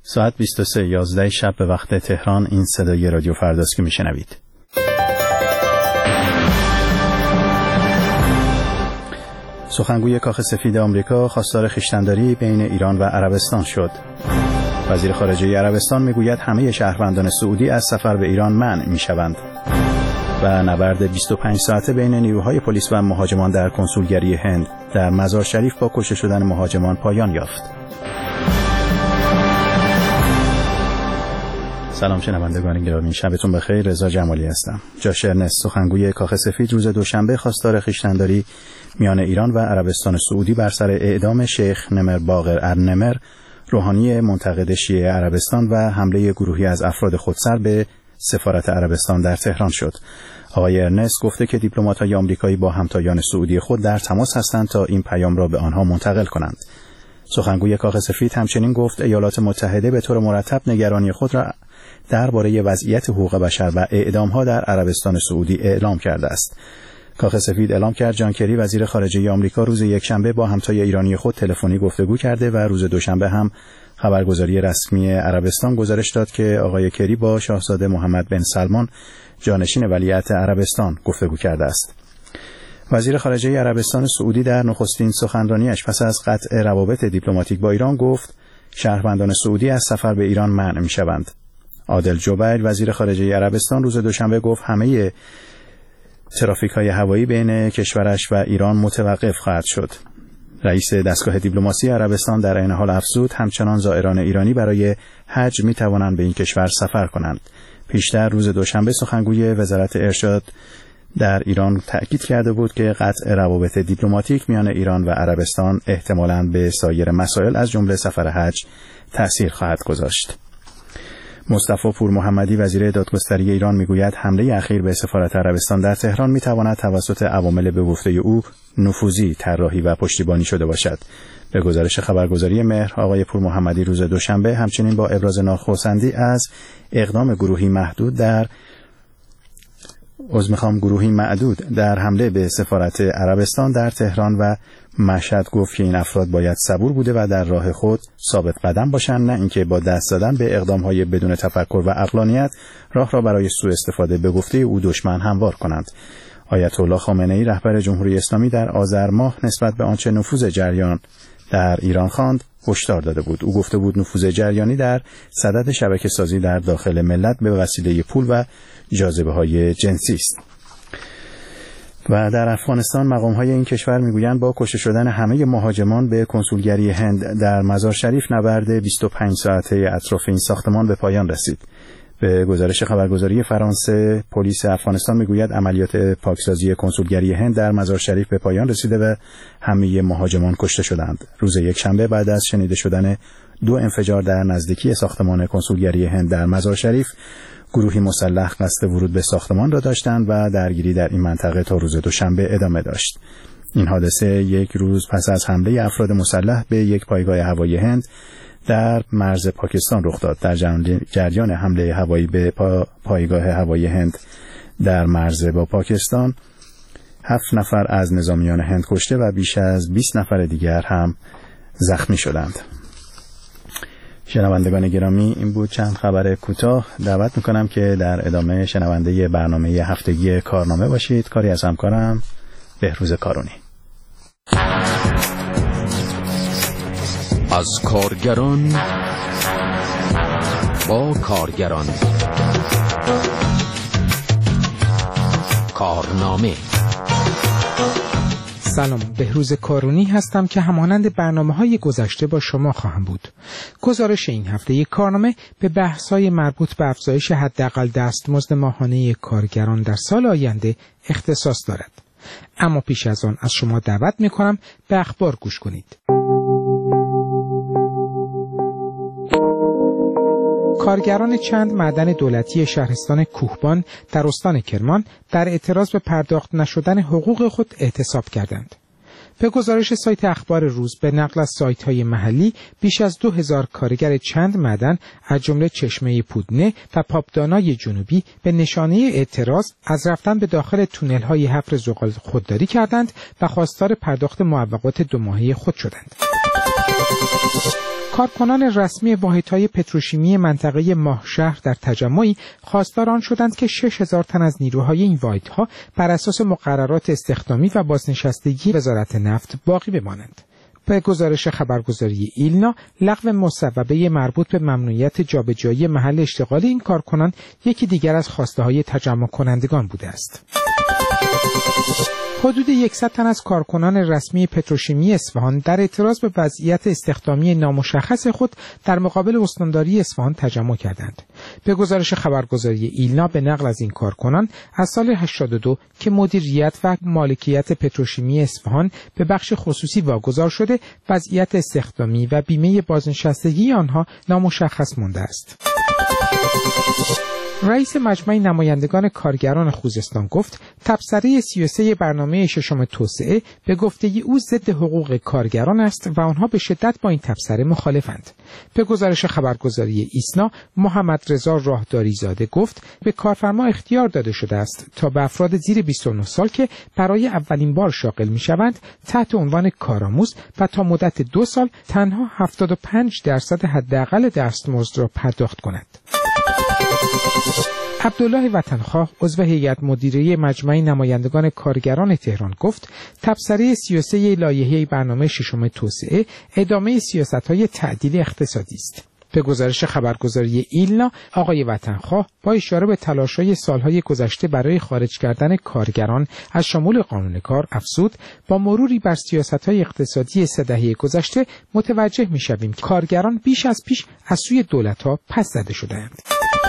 ساعت 23:11 شب به وقت تهران. این صدای رادیو فرداست که میشنوید. سخنگوی کاخ سفید آمریکا خواستار خویشتن‌داری بین ایران و عربستان شد. وزیر خارجه عربستان میگوید همه شهروندان سعودی از سفر به ایران منع میشوند. و نبرد 25 ساعته بین نیروهای پلیس و مهاجمان در کنسولگری هند در مزار شریف با کشته شدن مهاجمان پایان یافت. سلام شنوندگان گرامی، شبتون بخیر. رضا جمالی هستم. جاش ارنست سخنگوی کاخ سفید روز دوشنبه خواستار خویشتن‌داری میان ایران و عربستان سعودی بر سر اعدام شیخ نمر باقر النمر، روحانی منتقد شیعه عربستان و حمله گروهی از افراد خودسر به سفارت عربستان در تهران شد. آقای ارنست گفته که دیپلمات‌های آمریکایی با همتایان سعودی خود در تماس هستند تا این پیام را به آنها منتقل کنند. سخنگوی کاخ سفید همچنین گفت ایالات متحده به طور مرتب نگرانی خود را درباره وضعیت حقوق بشر و اعدام‌ها در عربستان سعودی اعلام کرده است. کاخ سفید اعلام کرد جان کری وزیر خارجه آمریکا روز یکشنبه با همتای ایرانی خود تلفنی گفتگو کرده و روز دوشنبه هم خبرگزاری رسمی عربستان گزارش داد که آقای کری با شاهزاده محمد بن سلمان جانشین ولیعهد عربستان گفتگو کرده است. وزیر خارجه عربستان سعودی در نخستین سخنرانیش پس از قطع روابط دیپلماتیک با ایران گفت شهروندان سعودی از سفر به ایران منع می‌شوند. عادل جبیر وزیر خارجه عربستان روز دوشنبه گفت همه ترافیک‌های هوایی بین کشورش و ایران متوقف خواهد شد. رئیس دستگاه دیپلماسی عربستان در این حال افزود همچنان زائران ایرانی برای حج می‌توانند به این کشور سفر کنند. پیشتر روز دوشنبه سخنگوی وزارت ارشاد در ایران تأکید کرده بود که قطع روابط دیپلماتیک میان ایران و عربستان احتمالاً به سایر مسائل از جمله سفر حج تأثیر خواهد گذاشت. مصطفی پور محمدی وزیر دادگستری ایران میگوید حمله اخیر به سفارت عربستان در تهران میتواند توسط عوامل به گفته او نفوذی طراحی و پشتیبانی شده باشد. به گزارش خبرگزاری مهر، آقای پور محمدی روز دوشنبه همچنین با ابراز ناخرسندی از اقدام گروهی معدود در حمله به سفارت عربستان در تهران و مشهد گفت که این افراد باید صبور بوده و در راه خود ثابت قدم باشند، نه اینکه با دست دادن به اقدام‌های بدون تفکر و عقلانیت راه را برای سوء استفاده به گفته او دشمن هموار کنند. آیت الله خامنه‌ای رهبر جمهوری اسلامی در آذر ماه نسبت به آنچه نفوذ جریان در ایران خواند هشدار داده بود. او گفته بود نفوذ جریانی در صدد شبکه‌سازی در داخل ملت به وسیله پول و جاذبه‌های جنسی است. و در افغانستان مقام‌های این کشور میگویند با کشته شدن همه مهاجمان به کنسولگری هند در مزار شریف نبرد 25 ساعته اطراف این ساختمان به پایان رسید. به گزارش خبرگزاری فرانسه، پلیس افغانستان میگوید عملیات پاکسازی کنسولگری هند در مزار شریف به پایان رسیده و همه مهاجمان کشته شدند. روز یکشنبه بعد از شنیده شدن 2 انفجار در نزدیکی ساختمان کنسولگری هند در مزار شریف، گروهی مسلح قصد ورود به ساختمان را داشتند و درگیری در این منطقه تا روز دوشنبه ادامه داشت. این حادثه یک روز پس از حمله افراد مسلح به یک پایگاه هوایی هند در مرز پاکستان رخ داد. در جریان حمله هوایی به پایگاه هوایی هند در مرز با پاکستان 7 نفر از نظامیان هند کشته و بیش از 20 نفر دیگر هم زخمی شدند. شنوندگان گرامی، این بود چند خبر کوتاه. دعوت میکنم که در ادامه شنونده برنامه هفتگی کارنامه باشید. کاری از همکارم بهروز کارونی. از کارگران با کارگران، کارنامه. سلام، بهروز کارونی هستم که همانند برنامه‌های گذشته با شما خواهم بود. گزارش این هفته یک کارنامه به بحث‌های مربوط به افزایش حداقل دستمزد ماهانه کارگران در سال آینده اختصاص دارد. اما پیش از آن از شما دعوت می‌کنم به اخبار گوش کنید. کارگران چند معدن دولتی شهرستان کوهبان در استان کرمان در اعتراض به پرداخت نشدن حقوق خود اعتصاب کردند. به گزارش سایت اخبار روز به نقل از سایت‌های محلی، بیش از 2000 کارگر چند معدن از جمله چشمه پودنه و پاپدانای جنوبی به نشانه اعتراض از رفتن به داخل تونل‌های حفر زغال خودداری کردند و خواستار پرداخت معوقات 2 ماهه خود شدند. کارکنان رسمی واحدهای پتروشیمی منطقه ماهشهر در تجمعی خواستار آن شدند که 6000 تن از نیروهای این واحدها بر اساس مقررات استخدامی و بازنشستگی وزارت نفت باقی بمانند. به گزارش خبرگزاری ایلنا، لغو مصوبه مربوط به ممنوعیت جابجایی محل اشتغال این کارکنان یکی دیگر از خواسته‌های تجمع کنندگان بوده است. حدود 100 تن از کارکنان رسمی پتروشیمی اصفهان در اعتراض به وضعیت استخدامی نامشخص خود در مقابل استانداری اصفهان تجمع کردند. به گزارش خبرگزاری ایلنا، به نقل از این کارکنان، از سال 82 که مدیریت و مالکیت پتروشیمی اصفهان به بخش خصوصی واگذار شده، وضعیت استخدامی و بیمه بازنشستگی آنها نامشخص مانده است. رئیس مجمع نمایندگان کارگران خوزستان گفت تبصره 33 برنامه ششم توسعه به گفته او ضد حقوق کارگران است و آنها به شدت با این تبصره مخالفند. به گزارش خبرگزاری ایسنا، محمد رضا راهداری زاده گفت به کارفرما اختیار داده شده است تا به افراد زیر 29 سال که برای اولین بار شاغل می‌شوند تحت عنوان کارآموز و تا مدت 2 سال تنها 75% حداقل دستمزد را پرداخت کند. عبدالله وطنخواه، عضو هیئت مدیره مجمع نمایندگان کارگران تهران گفت تبصره 33 لایحه برنامه ششم توسعه ادامه سیاست‌های تعدیل اقتصادی است. به گزارش خبرگزاری ایلنا، آقای وطنخواه با اشاره به تلاش‌های سالهای گذشته برای خارج کردن کارگران از شمول قانون کار افزود با مروری بر سیاست‌های اقتصادی 3 دهه گذشته متوجه می‌شویم که کارگران بیش از پیش از سوی دولت‌ها پس زده شده‌اند.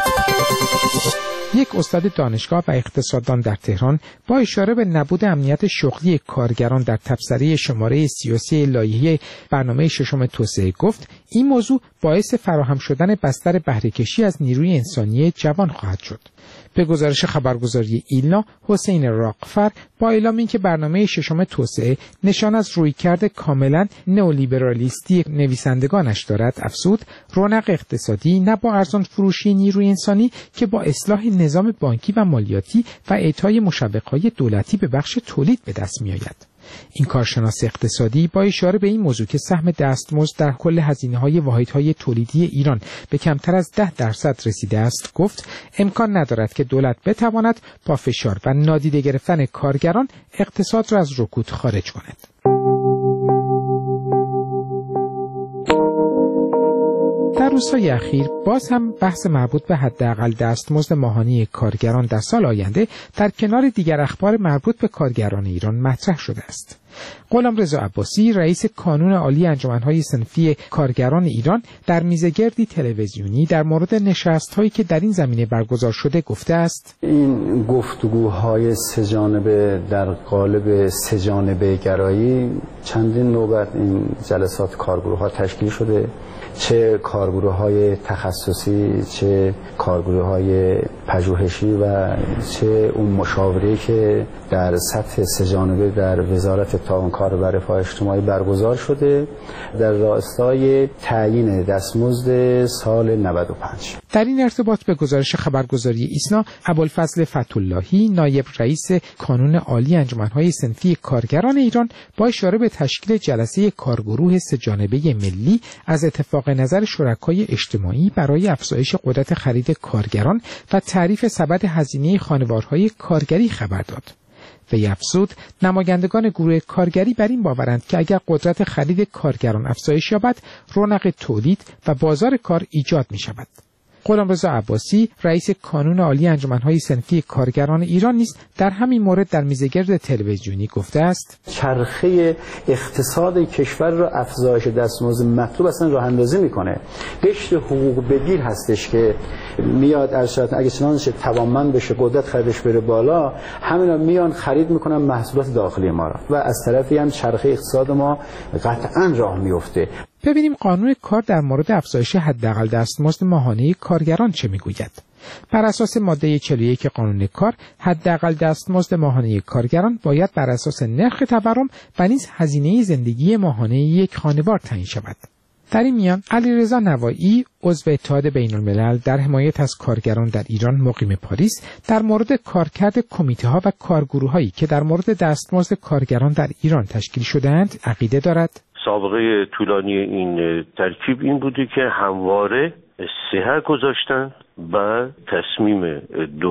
یک استاد دانشگاه و اقتصاددان در تهران با اشاره به نبود امنیت شغلی کارگران در تبصره شماره 33 لایحه برنامه ششم توسعه گفت این موضوع باعث فراهم شدن بستر بهره‌کشی از نیروی انسانی جوان خواهد شد. به گزارش خبرگزاری ایلنا، حسین راقفر با اعلام اینکه برنامه ششم توسعه نشان از رویکرد کاملا نئولیبرالیستی نویسندگانش دارد افزود رونق اقتصادی نه با ارزان فروشی نیروی انسانی که با اصلاح نظام بانکی و مالیاتی و اعطای مشوق‌های دولتی به بخش تولید به دست می‌آید. این کارشناس اقتصادی با اشاره به این موضوع که سهم دستمزد در کل هزینه‌های واحدهای تولیدی ایران به کمتر از 10% رسیده است گفت امکان ندارد که دولت بتواند با فشار و نادیده گرفتن کارگران اقتصاد را از رکود خارج کند. در روزهای اخیر باز هم بحث مربوط به حداقل دستمزد ماهانه کارگران در سال آینده در کنار دیگر اخبار مربوط به کارگران ایران مطرح شده است. غلامرضا عباسی، رئیس کانون عالی انجمن‌های صنفی کارگران ایران، در میزگردی تلویزیونی در مورد نشست‌هایی که در این زمینه برگزار شده گفته است: این گفتگوهای سه‌جانبه در قالب سه‌جانبه گرایی چندین نوبت این جلسات کارگروه‌ها تشکیل شده، چه کارگروه‌های تخصصی، چه کارگروه‌های پژوهشی و چه اون مشاوره که در سطح سه‌جانبه در وزارت تعاون کار و رفاه اجتماعی برگزار شده در راستای تعیین دستمزد سال 95. در این ارتباط به گزارش خبرگزاری ایسنا، ابوالفضل فتح‌اللهی، نایب رئیس کانون عالی انجمن‌های صنفی کارگران ایران، با اشاره به تشکیل جلسه کارگروه سه‌جانبه ملی از اتفاق نظر شرکای اجتماعی برای افزایش قدرت خرید کارگران و تعریف سبد هزینه خانوارهای کارگری خبر داد. وی افزود نمایندگان گروه کارگری بر این باورند که اگر قدرت خرید کارگران افزایش یابد، رونق تولید و بازار کار ایجاد می شود. غلامرضا عباسی، رئیس کانون عالی انجمن‌های صنفی کارگران ایران نیز در همین مورد در میزگرد تلویزیونی گفته است: چرخه اقتصاد کشور را افزایش دستمزد مطلوب اصلا راه اندازی میکنه. قشر حقوق بگیر هستش که میاد ارشاد اگه چنانش توانمند بشه، قدرت خریدش بره بالا، همینا میان خرید میکنن محصولات داخلی ما را و از طرفی هم چرخه اقتصاد ما قطعا راه میفته. ببینیم قانون کار در مورد افزایش حداقل دستمزد ماهانه کارگران چه میگوید. بر اساس ماده 41 قانون کار، حداقل دستمزد ماهانه کارگران باید بر اساس نرخ تورم و نیز هزینه زندگی ماهانه یک خانوار تعیین شود. در این میان علیرضا نوایی، عضو اتحاد بین‌الملل در حمایت از کارگران در ایران مقیم پاریس، در مورد کارکرد کمیته‌ها و کارگروه‌هایی که در مورد دستمزد کارگران در ایران تشکیل شده‌اند عقیده دارد. سابقه طولانی این ترکیب این بوده که همواره صحه گذاشتن و تصمیم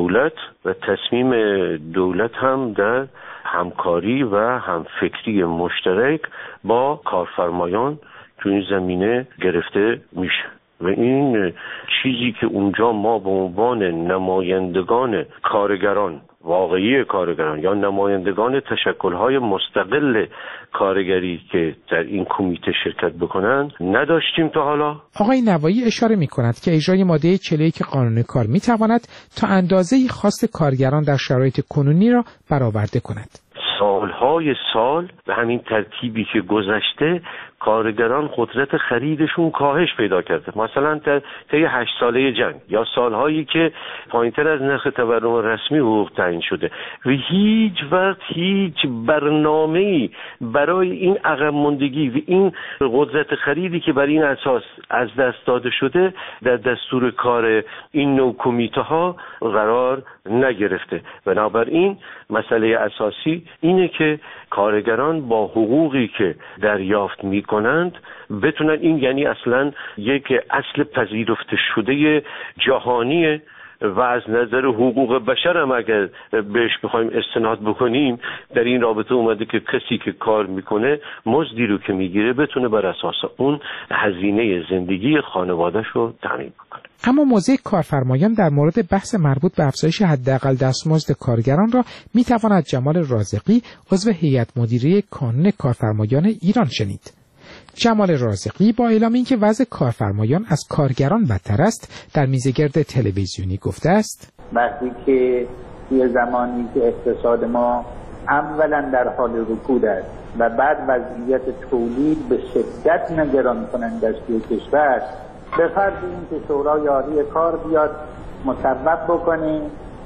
دولت هم در همکاری و همفکری مشترک با کارفرمایان تو این زمینه گرفته میشه و این چیزی که اونجا ما به عنوان نمایندگان کارگران، واقعی کارگران یا نمایندگان تشکل‌های مستقل کارگری که در این کمیته شرکت بکنند نداشتیم تا حالا. آقای نوایی اشاره می‌کند که اجرای ماده 41 قانون کار می‌تواند تا اندازه‌ای خواست کارگران در شرایط کنونی را برآورده کند. سالهای سال به همین ترتیبی که گذشته کارگران قدرت خریدشون کاهش پیدا کرده. مثلا طی 8 ساله جنگ یا سالهایی که پایینتر از نرخ تورم رسمی حقوق تعیین شده و هیچ وقت هیچ برنامه‌ای برای این عقب ماندگی و این قدرت خریدی که بر این اساس از دست داده شده در دستور کار این نوع کمیته ها قرار نگرفته. بنابراین مسئله اساسی اینه که کارگران با حقوقی که دریافت میکنند بتونن، این یعنی اصلا یک اصل پذیرفته شده جهانیه و از نظر حقوق بشر هم اگر بهش بخوایم استناد بکنیم در این رابطه اومده که کسی که کار میکنه مزدی رو که میگیره بتونه بر اساس اون هزینه زندگی خانواده‌اش رو تامین کنه. اما موضع کارفرمایان در مورد بحث مربوط به افزایش حداقل دستمزد کارگران را میتواند جمال رازقی عضو هیئت مدیره کانون کارفرمایان ایران شنید. جمال رازقی با اعلام اینکه وضع کارفرمایان از کارگران بدتر است در میزگرد تلویزیونی گفته است: وقتی که یه زمانی که اقتصاد ما اولا در حال رکود است و بعد وضعیت تولید به شدت نگران کننده است توی کشور، به فرض اینکه شورای عالی کار بیاد مصوب بکنه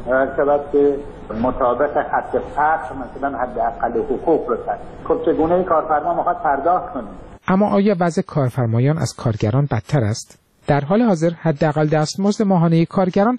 که مطابق حد فقر مثلا حداقل حقوق رو تعیین. خب چگونه کارفرما میخواد پرداخت کنه؟ اما آیا وضع کارفرمایان از کارگران بدتر است؟ در حال حاضر حداقل دستمزد ماهانه کارگران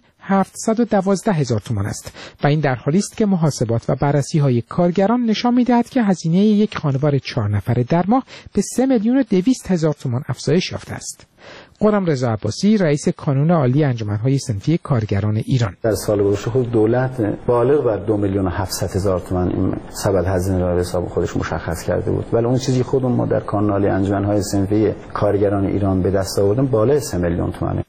712,000 تومان است و این در حالی است که محاسبات و بررسی‌های کارگران نشان می‌دهد که هزینه یک خانوار 4 نفره در ماه به 3,200,000 تومان افزایش یافته است. غلامرضا عباسی، رئیس کانون عالی انجمن‌های صنفی کارگران ایران: در سال گذشته خود دولت بالغ بر 2,700,000 تومان این سبد هزینه را حساب خودش مشخص کرده بود، ولی اون چیزی خودمون ما در کانون عالی انجمن‌های صنفی کارگران ایران به دست آوردیم بالای 3 میلیون تومانه.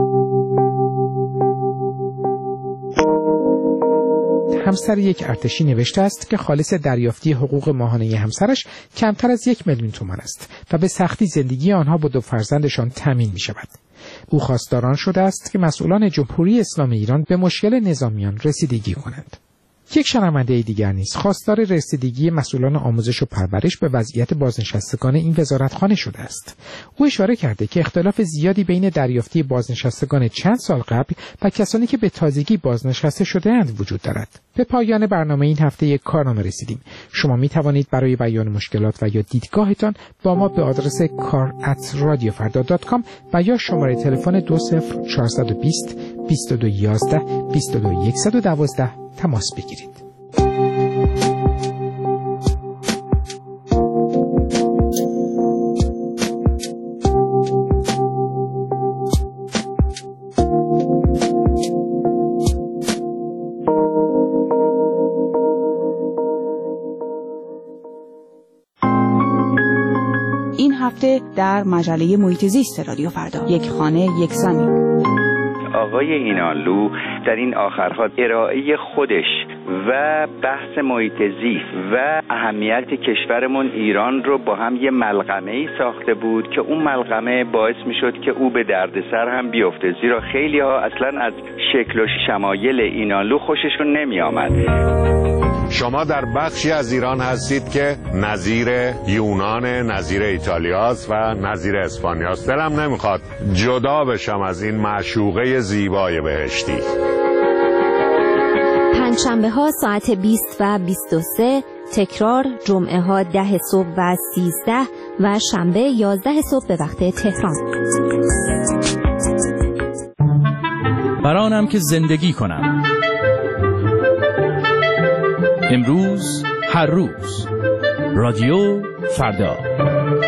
همسر یک ارتشی نوشته است که خالص دریافتی حقوق ماهانه همسرش کمتر از 1 میلیون تومان است و به سختی زندگی آنها با 2 فرزندشان تامین می شود. او خواستار شده است که مسئولان جمهوری اسلامی ایران به مشکل نظامیان رسیدگی کنند. یک شنونده دیگر نیز خواستار رسیدگی مسئولان آموزش و پرورش به وضعیت بازنشستگان این وزارتخانه شده است. او اشاره کرده که اختلاف زیادی بین دریافتی بازنشستگان چند سال قبل و کسانی که به تازگی بازنشسته شده‌اند وجود دارد. به پایان برنامه این هفته یک کارنامه رسیدیم. شما می توانید برای بیان مشکلات و یا دیدگاهتان با ما به آدرس kar@radiofarda.com و یا شماره تلفن 20420 2211 22112 تماس بگیرید. این هفته در مجله محیط زیست رادیو فردا، یک خانه یک زمین. آقای اینانلو در این آخرها ارائه خودش و بحث محیط زیست و اهمیت کشورمون ایران رو با هم یه ملغمه‌ای ساخته بود که اون ملغمه باعث میشد که او به دردسر هم بیفته، زیرا خیلی ها اصلا از شکل و شمایل اینانلو خوششون نمی آمد. شما در بخشی از ایران هستید که نظیر یونان، نظیر ایتالیاست و نظیر اسپانیاست. دلم نمیخواد جدا بشم از این معشوقه زیبای بهشتی. پنجشنبه ها ساعت 20 و 23، تکرار جمعه ها 10 صبح و 13 و شنبه 11 صبح به وقت تهران. برانم که زندگی کنم، امروز هر روز، رادیو فردا.